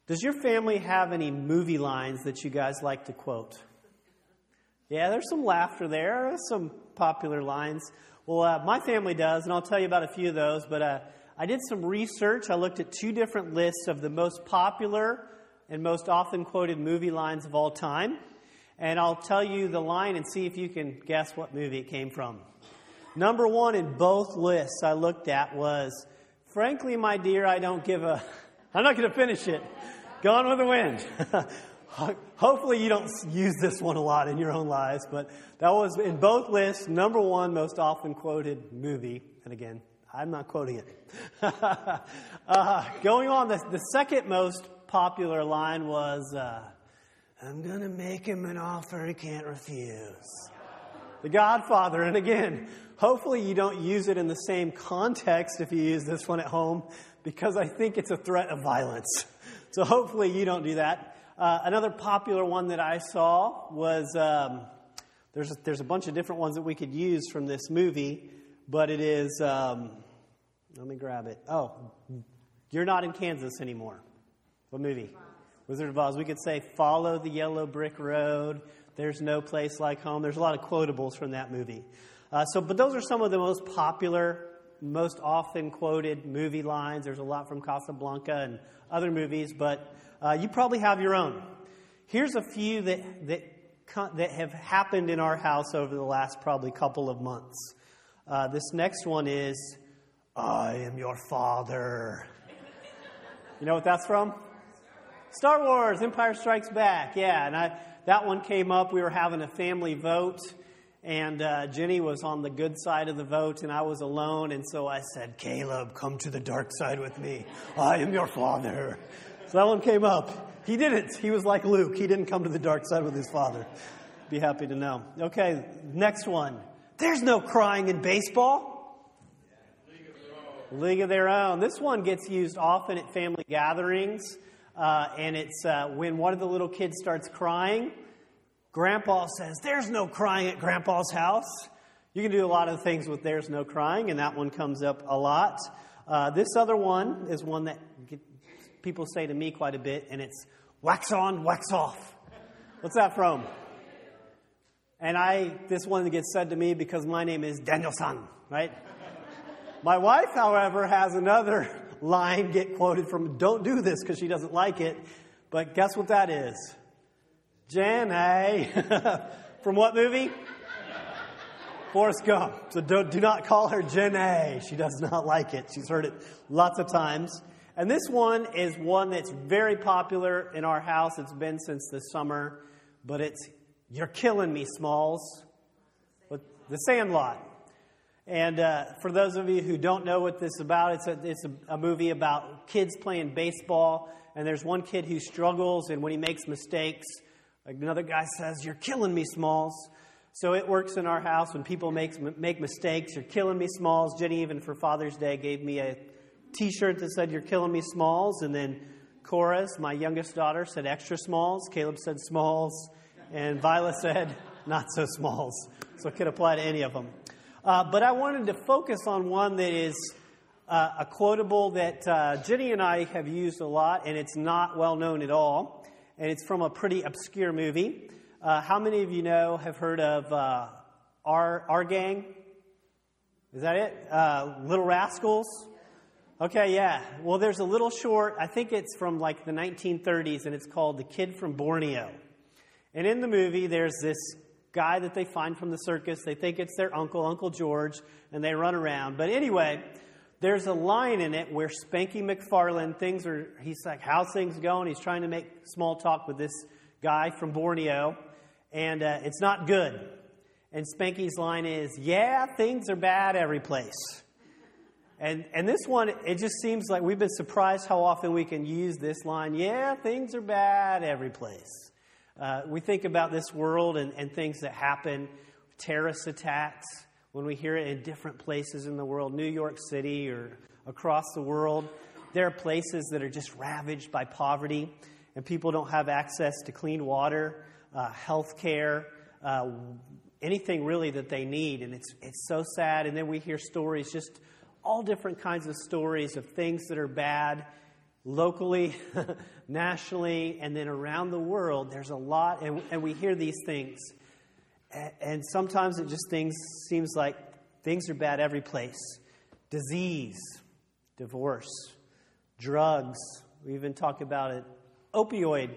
Does your family have any movie lines that you guys like to quote? Yeah, there's some laughter there. There's some popular lines. Well, my family does, and I'll tell you about a few of those. But I did some research. I looked at 2 different lists of the most popular and most often quoted movie lines of all time. And I'll tell you the line and see if you can guess what movie it came from. Number 1 in both lists I looked at was, "Frankly, my dear, I don't give a..." I'm not going to finish it. Gone with the Wind. Hopefully you don't use this one a lot in your own lives, but that was in both lists, number 1 most often quoted movie. And again, I'm not quoting it. Going on, the second most popular line was, "I'm going to make him an offer he can't refuse." The Godfather. And again, hopefully you don't use it in the same context if you use this one at home, because I think it's a threat of violence. So hopefully you don't do that. Another popular one that I saw was, there's a bunch of different ones that we could use from this movie, but it is, let me grab it. Oh, "You're Not in Kansas Anymore." What movie? Wizard of Oz. We could say, "Follow the yellow brick road. There's no place like home." There's a lot of quotables from that movie. But those are some of the most popular, most often quoted movie lines. There's a lot from Casablanca and other movies, but you probably have your own. Here's a few that have happened in our house over the last probably couple of months. This next one is, "I am your father." You know what that's from? Star Wars, Empire Strikes Back. Yeah, and that one came up. We were having a family vote, and Jenny was on the good side of the vote, and I was alone, and so I said, "Caleb, come to the dark side with me. I am your father." So that one came up. He didn't. He was like Luke. He didn't come to the dark side with his father. Be happy to know. Okay, next one. "There's no crying in baseball." League of Their Own. This one gets used often at family gatherings, and it's when one of the little kids starts crying, Grandpa says, "There's no crying at Grandpa's house." You can do a lot of things with "there's no crying," and that one comes up a lot. This other one is one that people say to me quite a bit, and it's "wax on, wax off." What's that from? And this one gets said to me because my name is Daniel-san, right? My wife, however, has another line get quoted from, don't do this because she doesn't like it, but guess what that is? Jenny. From what movie? Forrest Gump. So do not call her Jenny. She does not like it. She's heard it lots of times. And this one is one that's very popular in our house. It's been since the summer, but it's "You're killing me, Smalls." With The Sandlot. And for those of you who don't know what this is about, it's a movie about kids playing baseball. And there's one kid who struggles, and when he makes mistakes, another guy says, "You're killing me, Smalls." So it works in our house when people make mistakes. "You're killing me, Smalls." Jenny, even for Father's Day, gave me a T-shirt that said, "You're killing me, Smalls." And then Cora, my youngest daughter, said, "Extra Smalls." Caleb said, "Smalls." And Viola said, "Not so Smalls." So it could apply to any of them. But I wanted to focus on one that is a quotable that Jenny and I have used a lot, and it's not well known at all. And it's from a pretty obscure movie. How many of you have heard of Our Gang? Is that it? Little Rascals? Okay, yeah. Well, there's a little short, I think it's from like the 1930s, and it's called The Kid from Borneo. And in the movie, there's this guy that they find from the circus. They think it's their uncle, Uncle George, and they run around. But anyway, there's a line in it where Spanky McFarlane, he's like, "How's things going?" He's trying to make small talk with this guy from Borneo, and it's not good. And Spanky's line is, "Yeah, things are bad every place." And this one, it just seems like we've been surprised how often we can use this line, "Yeah, things are bad every place." We think about this world and things that happen, terrorist attacks, when we hear it in different places in the world, New York City or across the world. There are places that are just ravaged by poverty, and people don't have access to clean water, health care, anything really that they need. And it's so sad. And then we hear stories, just all different kinds of stories of things that are bad. locally, nationally, and then around the world. There's a lot, and we hear these things. And sometimes it just seems like things are bad every place. Disease, divorce, drugs. We even talk about an opioid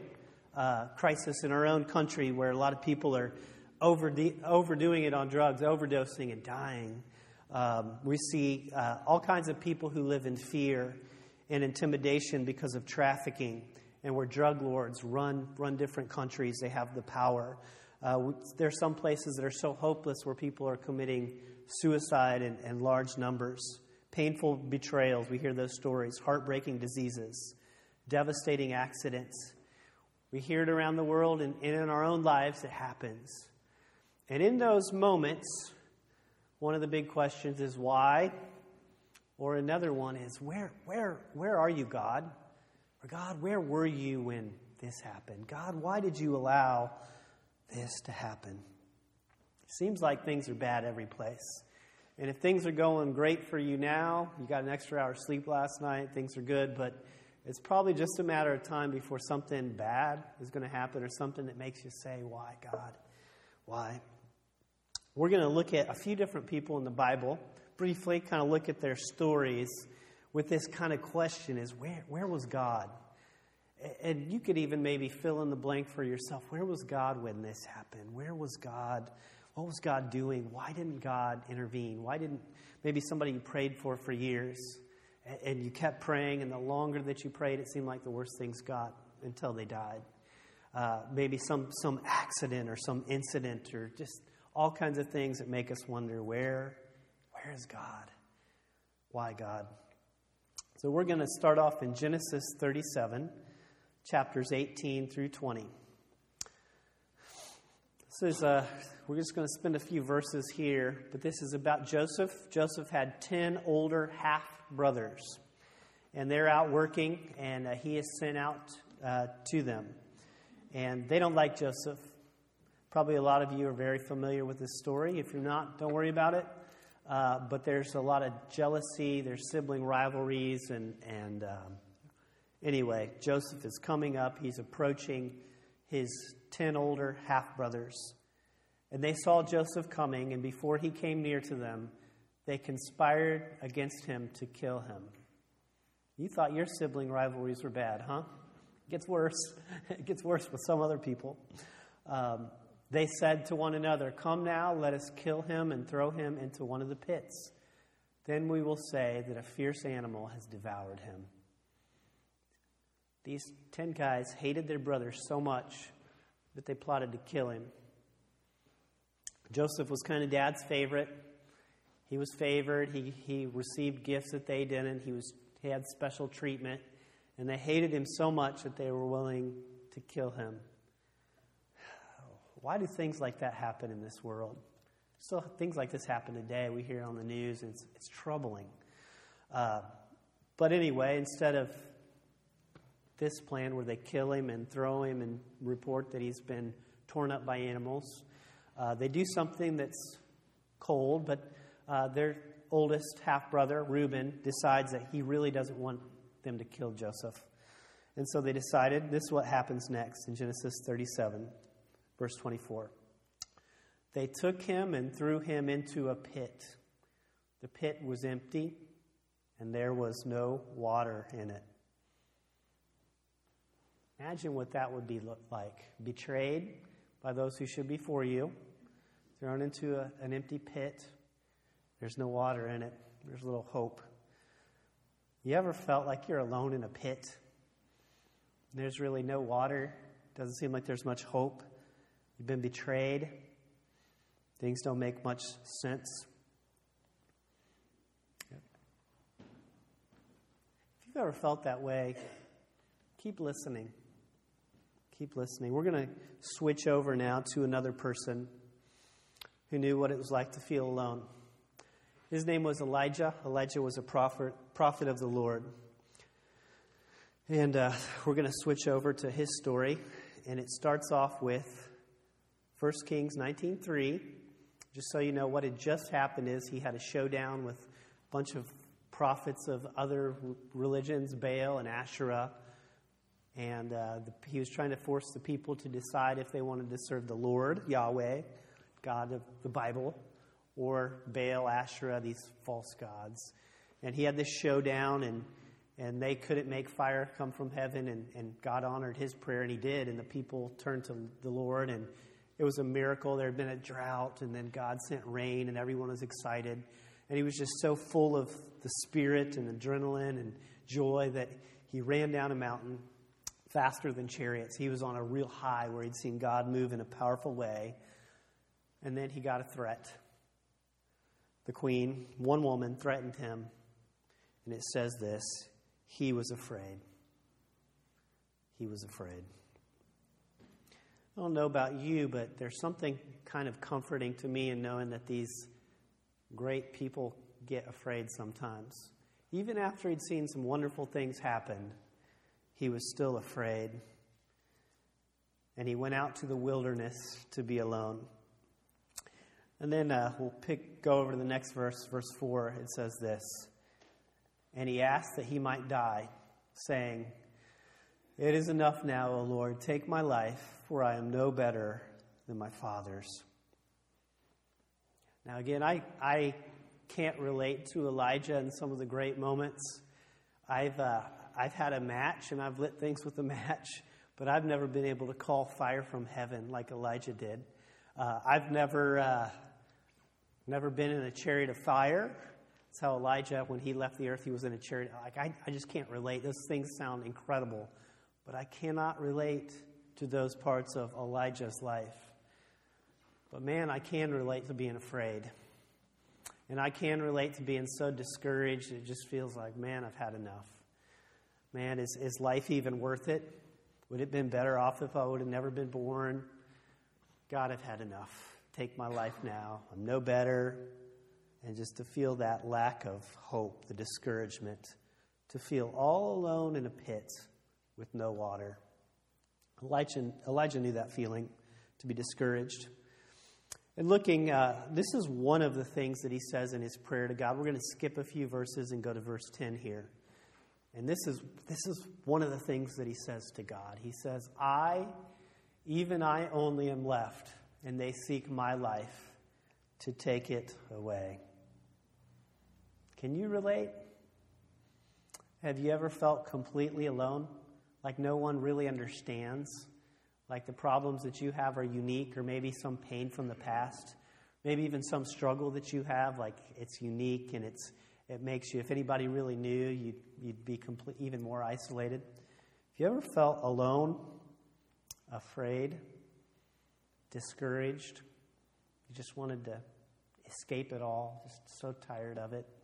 crisis in our own country where a lot of people are overdoing it on drugs, overdosing and dying. We see all kinds of people who live in fear and intimidation because of trafficking, and where drug lords run different countries. They have the power. There are some places that are so hopeless where people are committing suicide in large numbers. Painful betrayals, we hear those stories. Heartbreaking diseases, devastating accidents. We hear it around the world, and in our own lives it happens. And in those moments, one of the big questions is why? Or another one is, where are you, God? Or God, where were you when this happened? God, why did you allow this to happen? It seems like things are bad every place. And if things are going great for you now, you got an extra hour of sleep last night, things are good, but it's probably just a matter of time before something bad is going to happen or something that makes you say, why, God? Why? We're going to look at a few different people in the Bible, briefly kind of look at their stories with this kind of question is, where was God? And you could even maybe fill in the blank for yourself. Where was God when this happened? Where was God? What was God doing? Why didn't God intervene? Why didn't maybe somebody you prayed for years and you kept praying, and the longer that you prayed, it seemed like the worse things got until they died. Maybe some accident or some incident or just all kinds of things that make us wonder, where is God? Why God? So we're going to start off in Genesis 37, chapters 18 through 20. This is we're just going to spend a few verses here, but this is about Joseph. Joseph had 10 older half-brothers, and they're out working, and he is sent out to them. And they don't like Joseph. Probably a lot of you are very familiar with this story. If you're not, don't worry about it. But there's a lot of jealousy, there's sibling rivalries, and anyway, Joseph is coming up. He's approaching his 10 older half-brothers. And they saw Joseph coming, and before he came near to them, they conspired against him to kill him. You thought your sibling rivalries were bad, huh? It gets worse. It gets worse with some other people. They said to one another, "Come now, let us kill him and throw him into one of the pits. Then we will say that a fierce animal has devoured him." These 10 guys hated their brother so much that they plotted to kill him. Joseph was kind of Dad's favorite. He was favored. He received gifts that they didn't. He had special treatment. And they hated him so much that they were willing to kill him. Why do things like that happen in this world? Still, things like this happen today. We hear it on the news, and it's troubling. But anyway, instead of this plan where they kill him and throw him and report that he's been torn up by animals, they do something that's cold, but their oldest half-brother, Reuben, decides that he really doesn't want them to kill Joseph. And so they decided, this is what happens next in Genesis 37, verse 24. They took him and threw him into a pit. The pit was empty, and there was no water in it. Imagine what that would be look like. Betrayed by those who should be for you, thrown into an empty pit. There's no water in it. There's little hope. You ever felt like you're alone in a pit? There's really no water. Doesn't seem like there's much hope. You've been betrayed. Things don't make much sense. If you've ever felt that way, keep listening. Keep listening. We're going to switch over now to another person who knew what it was like to feel alone. His name was Elijah. Elijah was a prophet of the Lord. And we're going to switch over to his story. And it starts off with 1 Kings 19:3. Just so you know, what had just happened is he had a showdown with a bunch of prophets of other religions, Baal and Asherah. And he was trying to force the people to decide if they wanted to serve the Lord, Yahweh, God of the Bible, or Baal, Asherah, these false gods. And he had this showdown, and they couldn't make fire come from heaven, and God honored his prayer, and he did, and the people turned to the Lord, and it was a miracle. There had been a drought, and then God sent rain, and everyone was excited. And he was just so full of the Spirit and adrenaline and joy that he ran down a mountain faster than chariots. He was on a real high where he'd seen God move in a powerful way. And then he got a threat. The queen, one woman, threatened him. And it says this, he was afraid. He was afraid. I don't know about you, but there's something kind of comforting to me in knowing that these great people get afraid sometimes. Even after he'd seen some wonderful things happen, he was still afraid. And he went out to the wilderness to be alone. And then we'll go over to the next verse, verse 4. It says this, and he asked that he might die, saying, it is enough now, O Lord, take my life, for I am no better than my father's. Now again, I can't relate to Elijah in some of the great moments. I've had a match, and I've lit things with a match, but I've never been able to call fire from heaven like Elijah did. I've never been in a chariot of fire. That's how Elijah, when he left the earth, he was in a chariot. I just can't relate. Those things sound incredible, but I cannot relate to those parts of Elijah's life. But man, I can relate to being afraid. And I can relate to being so discouraged. It just feels like, man, I've had enough. Man, is life even worth it? Would it have been better off if I would have never been born? God, I've had enough. Take my life now. I'm no better. And just to feel that lack of hope, the discouragement, to feel all alone in a pit with no water. Elijah knew that feeling, to be discouraged. And looking, this is one of the things that he says in his prayer to God. We're going to skip a few verses and go to verse 10 here. And this is one of the things that he says to God. He says, even I only am left, and they seek my life to take it away. Can you relate? Have you ever felt completely alone? Like no one really understands? Like the problems that you have are unique, or maybe some pain from the past? Maybe even some struggle that you have, like it's unique and it makes you, if anybody really knew, you'd be even more isolated. Have you ever felt alone, afraid, discouraged? You just wanted to escape it all, just so tired of it.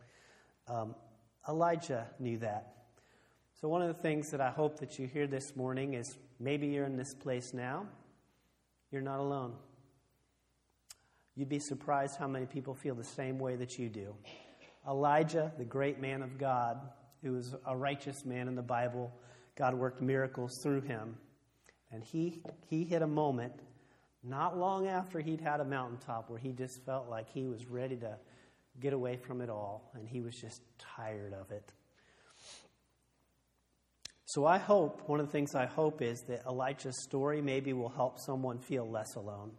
Elijah knew that. So one of the things that I hope that you hear this morning is maybe you're in this place now. You're not alone. You'd be surprised how many people feel the same way that you do. Elijah, the great man of God, who was a righteous man in the Bible, God worked miracles through him. And he hit a moment not long after he'd had a mountaintop where he just felt like he was ready to get away from it all, and he was just tired of it. So I hope, one of the things I hope is that Elijah's story maybe will help someone feel less alone.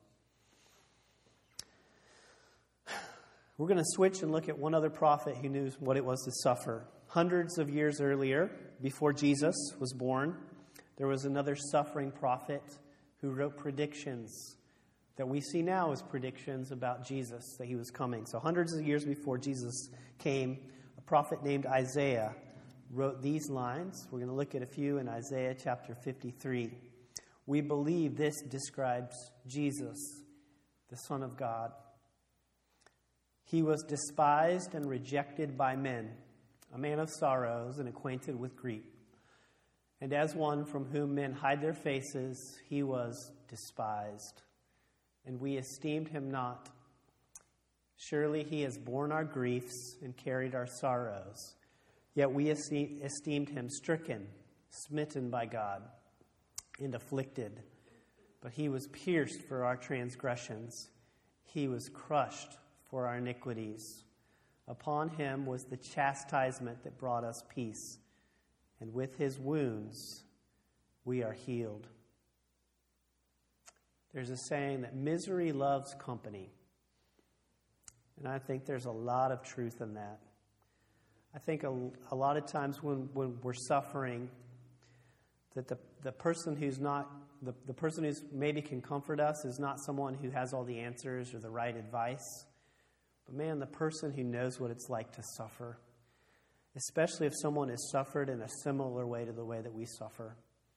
We're going to switch and look at one other prophet who knew what it was to suffer. Hundreds of years earlier, before Jesus was born, there was another suffering prophet who wrote predictions that we see now as predictions about Jesus, that he was coming. So hundreds of years before Jesus came, a prophet named Isaiah wrote these lines. We're going to look at a few in Isaiah chapter 53. We believe this describes Jesus, the Son of God. He was despised and rejected by men, a man of sorrows and acquainted with grief. And as one from whom men hide their faces, he was despised. And we esteemed him not. Surely he has borne our griefs and carried our sorrows. Yet we esteemed him stricken, smitten by God, and afflicted. But he was pierced for our transgressions. He was crushed for our iniquities. Upon him was the chastisement that brought us peace, and with his wounds we are healed. There's a saying that misery loves company. And I think there's a lot of truth in that. I think a lot of times when we're suffering, that the person who's not, the person who's maybe can comfort us is not someone who has all the answers or the right advice. But man, the person who knows what it's like to suffer, especially if someone has suffered in a similar way to the way that we suffer.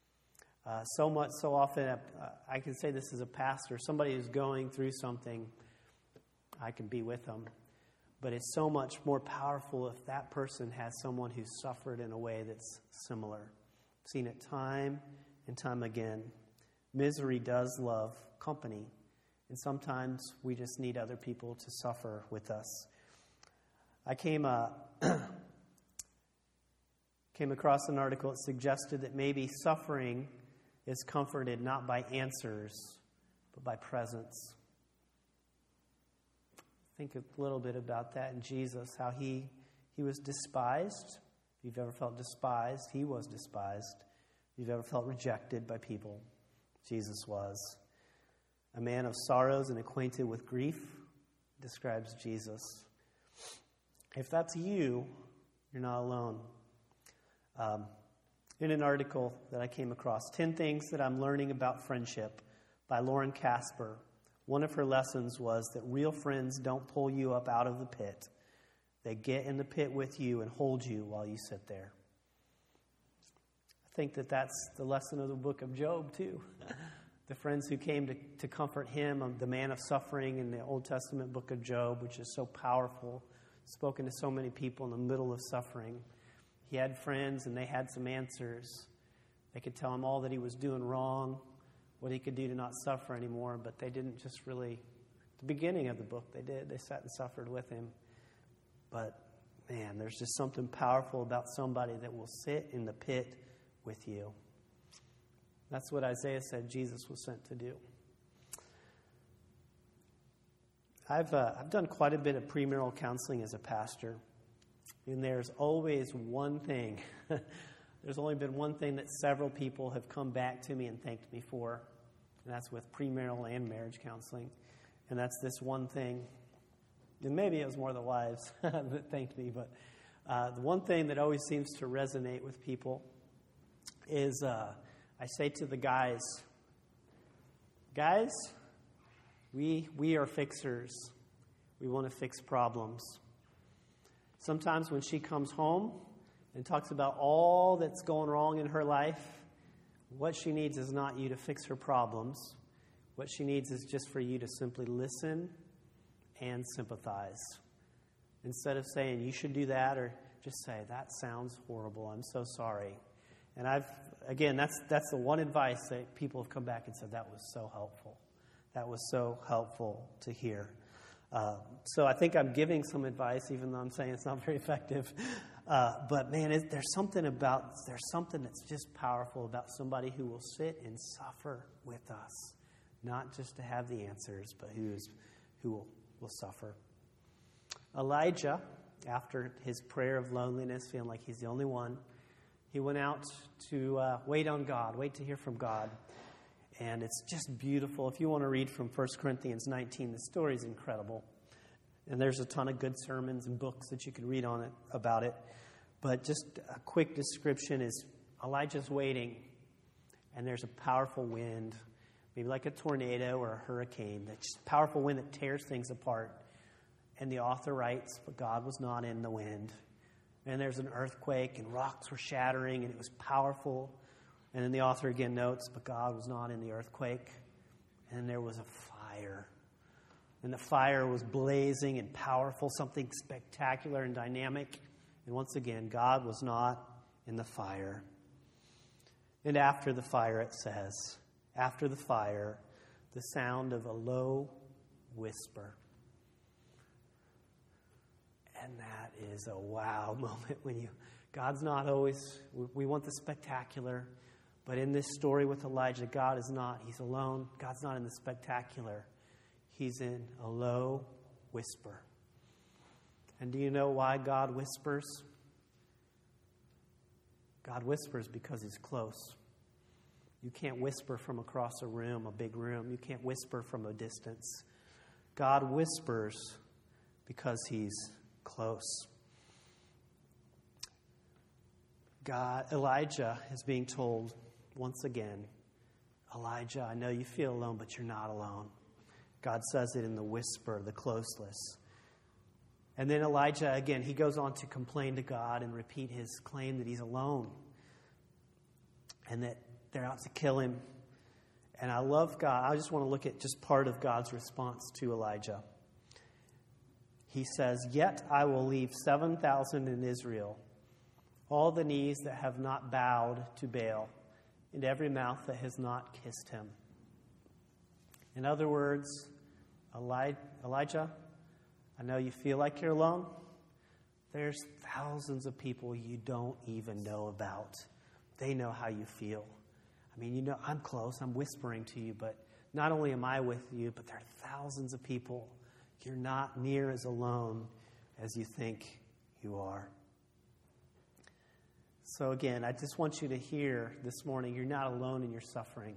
So often, I can say this as a pastor, somebody who's going through something, I can be with them. But it's so much more powerful if that person has someone who's suffered in a way that's similar. I've seen it time and time again. Misery does love company. And sometimes we just need other people to suffer with us. I came across an article that suggested that maybe suffering is comforted not by answers, but by presence. Think a little bit about that in Jesus, how he was despised. If you've ever felt despised, he was despised. If you've ever felt rejected by people, Jesus was. A man of sorrows and acquainted with grief describes Jesus. If that's you, you're not alone. In an article that I came across, 10 Things That I'm Learning About Friendship by Lauren Casper, one of her lessons was that real friends don't pull you up out of the pit. They get in the pit with you and hold you while you sit there. I think that that's the lesson of the book of Job, too. The friends who came to comfort him, the man of suffering in the Old Testament book of Job, which is so powerful, spoken to so many people in the middle of suffering. He had friends and they had some answers. They could tell him all that he was doing wrong, what he could do to not suffer anymore, but they didn't just really, at the beginning of the book they did. They sat and suffered with him. But man, there's just something powerful about somebody that will sit in the pit with you. That's what Isaiah said Jesus was sent to do. I've done quite a bit of premarital counseling as a pastor, and there's always one thing. There's only been one thing that several people have come back to me and thanked me for, and that's with premarital and marriage counseling. And that's this one thing. And maybe it was more the wives that thanked me, but the one thing that always seems to resonate with people is I say to the guys, we are fixers. We want to fix problems. Sometimes when she comes home and talks about all that's going wrong in her life, what she needs is not you to fix her problems. What she needs is just for you to simply listen and sympathize. Instead of saying, you should do that, or just say, that sounds horrible, I'm so sorry. And that's the one advice that people have come back and said, that was so helpful. That was so helpful to hear. So I think I'm giving some advice, even though I'm saying it's not very effective. But man, there's something that's just powerful about somebody who will sit and suffer with us. Not just to have the answers, but who will suffer. Elijah, after his prayer of loneliness, feeling like he's the only one, he went out to wait on God, wait to hear from God. And it's just beautiful. If you want to read from 1 Corinthians 19, the story is incredible. And there's a ton of good sermons and books that you can read on it about it. But just a quick description is Elijah's waiting, and there's a powerful wind, maybe like a tornado or a hurricane, that just powerful wind that tears things apart. And the author writes, but God was not in the wind. And there's an earthquake, and rocks were shattering, and it was powerful. And then the author again notes, but God was not in the earthquake. And there was a fire. And the fire was blazing and powerful, something spectacular and dynamic. And once again, God was not in the fire. And after the fire, it says, after the fire, the sound of a low whisper. And that is a wow moment when God's not always, we want the spectacular. But in this story with Elijah, God is not. He's alone. God's not in the spectacular. He's in a low whisper. And do you know why God whispers? God whispers because he's close. You can't whisper from across a room, a big room. You can't whisper from a distance. God whispers because he's close. Elijah is being told once again, Elijah, I know you feel alone, but you're not alone. God says it in the whisper, the closeness. And then Elijah, again, he goes on to complain to God and repeat his claim that he's alone and that they're out to kill him. And I love God. I just want to look at just part of God's response to Elijah. He says, "Yet I will leave 7,000 in Israel, all the knees that have not bowed to Baal, and every mouth that has not kissed him." In other words, Elijah, I know you feel like you're alone. There's thousands of people you don't even know about. They know how you feel. I mean, you know, I'm close. I'm whispering to you, but not only am I with you, but there are thousands of people. You're not near as alone as you think you are. So again, I just want you to hear this morning, you're not alone in your suffering.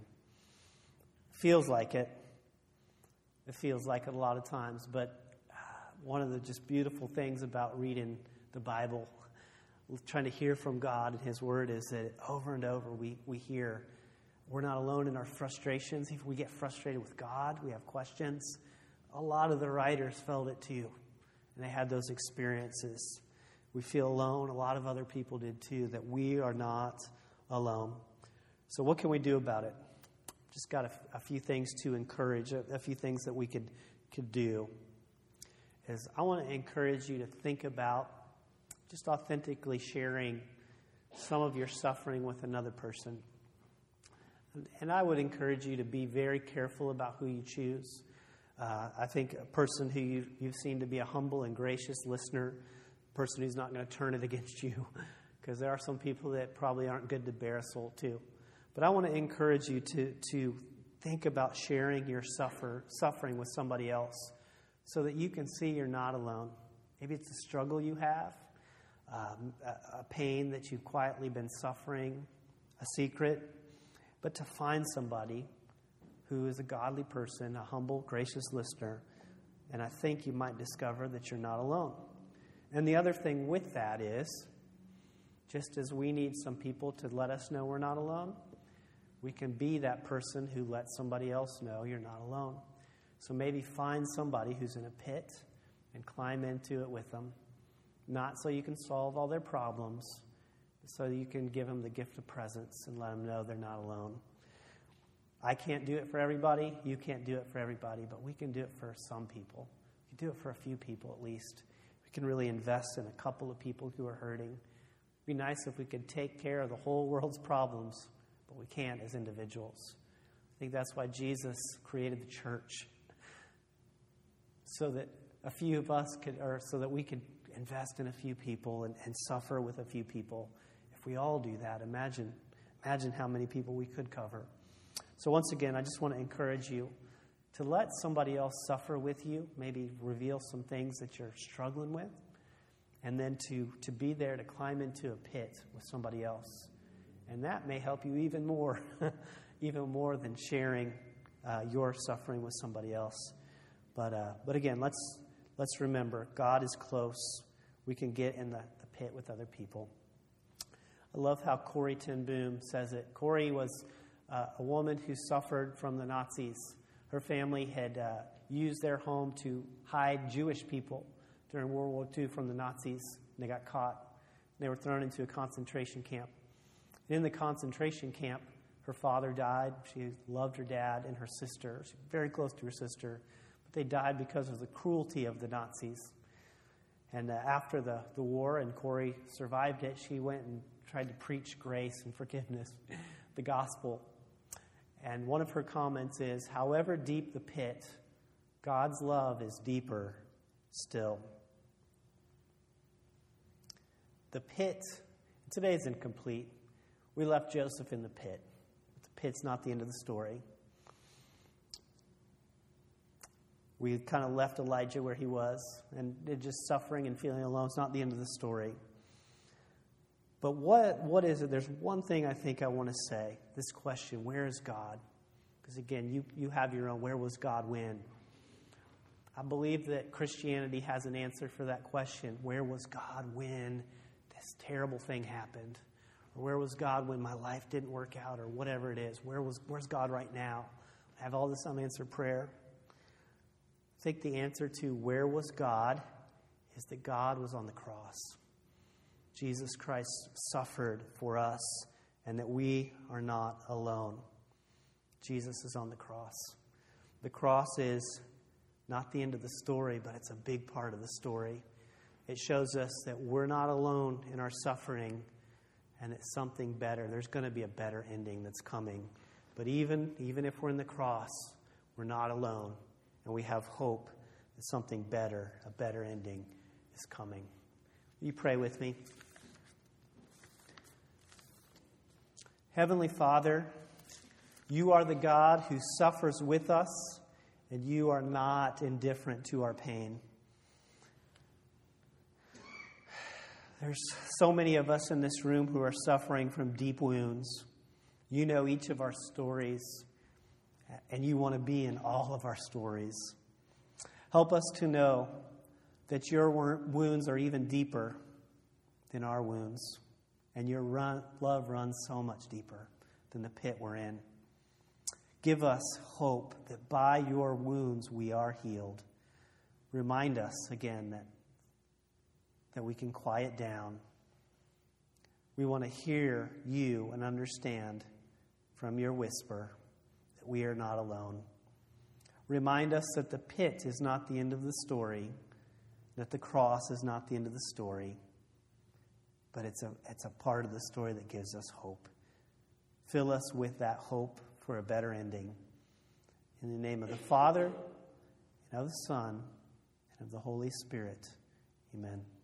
Feels like it. It feels like it a lot of times, but one of the just beautiful things about reading the Bible, trying to hear from God and his word, is that over and over we hear we're not alone in our frustrations. If we get frustrated with God, we have questions. A lot of the writers felt it too, and they had those experiences. We feel alone. A lot of other people did too, that we are not alone. So what can we do about it? Just got a few things to encourage, a few things that we could do. Is I want to encourage you to think about just authentically sharing some of your suffering with another person. And I would encourage you to be very careful about who you choose. I think a person who you've seen to be a humble and gracious listener, a person who's not going to turn it against you, because there are some people that probably aren't good to bear a soul to. But I want to encourage you to think about sharing your suffering with somebody else so that you can see you're not alone. Maybe it's a struggle you have, a pain that you've quietly been suffering, a secret. But to find somebody who is a godly person, a humble, gracious listener, and I think you might discover that you're not alone. And the other thing with that is, just as we need some people to let us know we're not alone, we can be that person who lets somebody else know you're not alone. So maybe find somebody who's in a pit and climb into it with them. Not so you can solve all their problems, but so you can give them the gift of presence and let them know they're not alone. I can't do it for everybody. You can't do it for everybody, but we can do it for some people. We can do it for a few people at least. We can really invest in a couple of people who are hurting. It'd be nice if we could take care of the whole world's problems, but we can't as individuals. I think that's why Jesus created the church, so that a few of us could, or so that we could invest in a few people and suffer with a few people. If we all do that, imagine how many people we could cover. So once again, I just want to encourage you to let somebody else suffer with you, maybe reveal some things that you're struggling with, and then to be there to climb into a pit with somebody else. And that may help you even more, even more than sharing your suffering with somebody else. But again, let's remember, God is close. We can get in the pit with other people. I love how Corrie ten Boom says it. Corrie was a woman who suffered from the Nazis. Her family had used their home to hide Jewish people during World War II from the Nazis. They got caught. They were thrown into a concentration camp. In the concentration camp, her father died. She loved her dad and her sister. She was very close to her sister. But they died because of the cruelty of the Nazis. And after the war, and Corrie survived it, she went and tried to preach grace and forgiveness, the gospel. And one of her comments is, however deep the pit, God's love is deeper still. The pit, today is incomplete. We left Joseph in the pit. But the pit's not the end of the story. We kind of left Elijah where he was, and just suffering and feeling alone. It's not the end of the story. But what is it? There's one thing I think I want to say. This question, where is God? Because again, you have your own, where was God when? I believe that Christianity has an answer for that question. Where was God when this terrible thing happened? Or where was God when my life didn't work out, or whatever it is? Where's God right now? I have all this unanswered prayer. I think the answer to where was God is that God was on the cross. Jesus Christ suffered for us, and that we are not alone. Jesus is on the cross. The cross is not the end of the story, but it's a big part of the story. It shows us that we're not alone in our suffering, and it's something better. There's going to be a better ending that's coming. But even if we're in the cross, we're not alone, and we have hope that something better, a better ending, is coming. Will you pray with me? Heavenly Father, you are the God who suffers with us, and you are not indifferent to our pain. There's so many of us in this room who are suffering from deep wounds. You know each of our stories, and you want to be in all of our stories. Help us to know that your wounds are even deeper than our wounds, and your love runs so much deeper than the pit we're in. Give us hope that by your wounds we are healed. Remind us again that we can quiet down. We want to hear you and understand from your whisper that we are not alone. Remind us that the pit is not the end of the story, that the cross is not the end of the story, but it's a part of the story that gives us hope. Fill us with that hope for a better ending. In the name of the Father, and of the Son, and of the Holy Spirit. Amen.